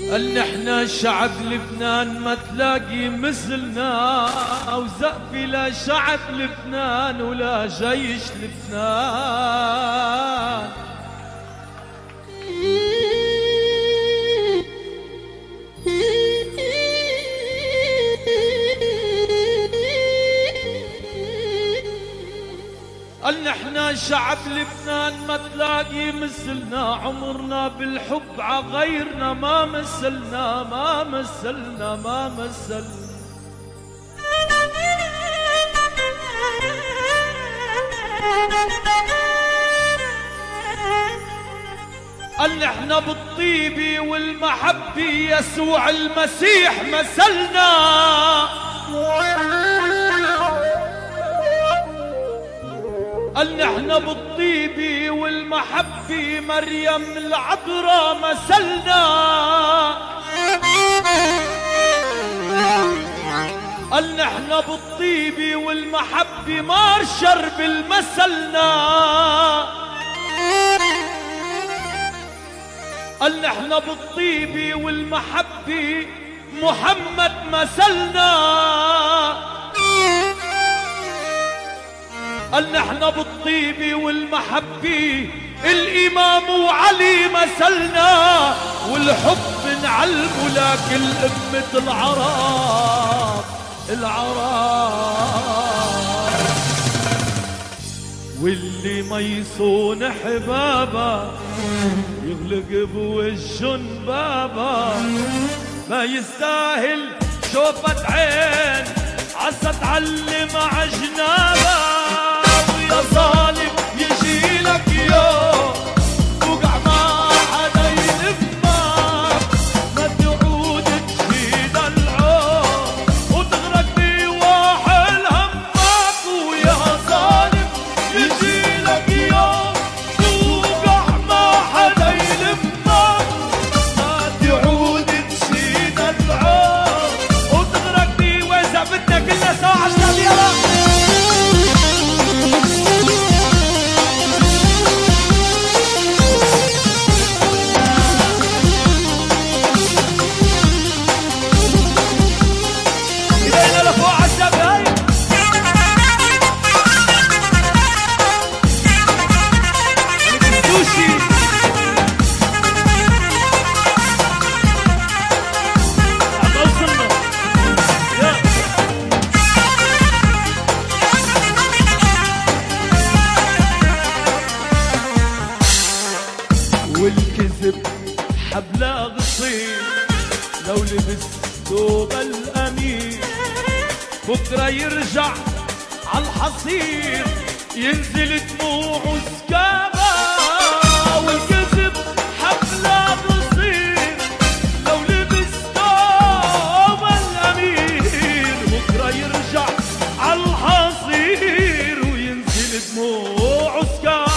قال نحنا شعب لبنان ما تلاقي مثلنا، وزقفي لا شعب لبنان ولا جيش لبنان. قال نحنا شعب لبنان ما تلاقي مثلنا، عمرنا بالحب عغيرنا ما مثلنا ما مثلنا ما مثلنا. قال نحنا بالطيبة والمحبة يسوع المسيح مثلنا. قال نحنا بالطيبة والمحبة مريم العذراء مثلنا. قال نحنا بالطيبة والمحبة مارشر بالمثلنا. قال نحنا بالطيبة والمحبة محمد مثلنا. قال نحنا بالطيبة والمحبة الإمام وعلي مثلنا، والحب نعلمه لكل أمة العرب واللي ما يصون حبابا يغلق بوجهن بابا، ما يستاهل شوفة عين عسى تعلم عجنابا. ويا ظالم يجي لك يوم توقع ما حدا يلمك، ما تعود تشيد العون وتغرق بواحل همك. ويا ظالم يجي لك يوم توقع ما حدا يلمك، ما تعود تشيد العون وتغرق بواحل بدك إلا ساعة يلا. والكذب حبل غصين لو لبس ثوب الأمين، بكرة يرجع عالحصير ينزل دموعه سكابة. والكذب حبل غصين لو لبس ثوب الأمين، بكرة يرجع عالحصير وينزل دموعه سكابة.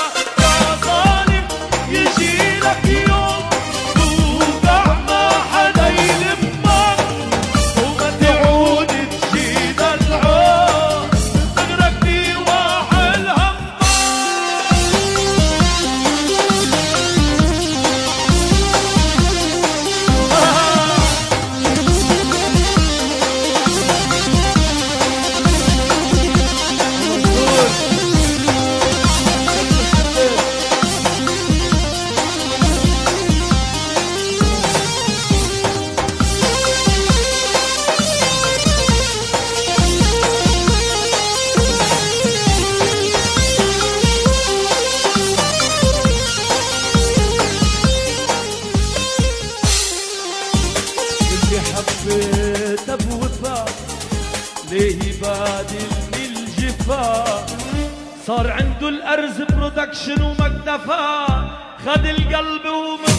يجي لك يوم توقع ما حدا يلمك، وما تعود تشيد العون تغرق بواحل همك. حبيت بوفاء ليه يبادلني الجفا، صار عنده الأرز برودكشن وما اكتفى، خد القلب ومن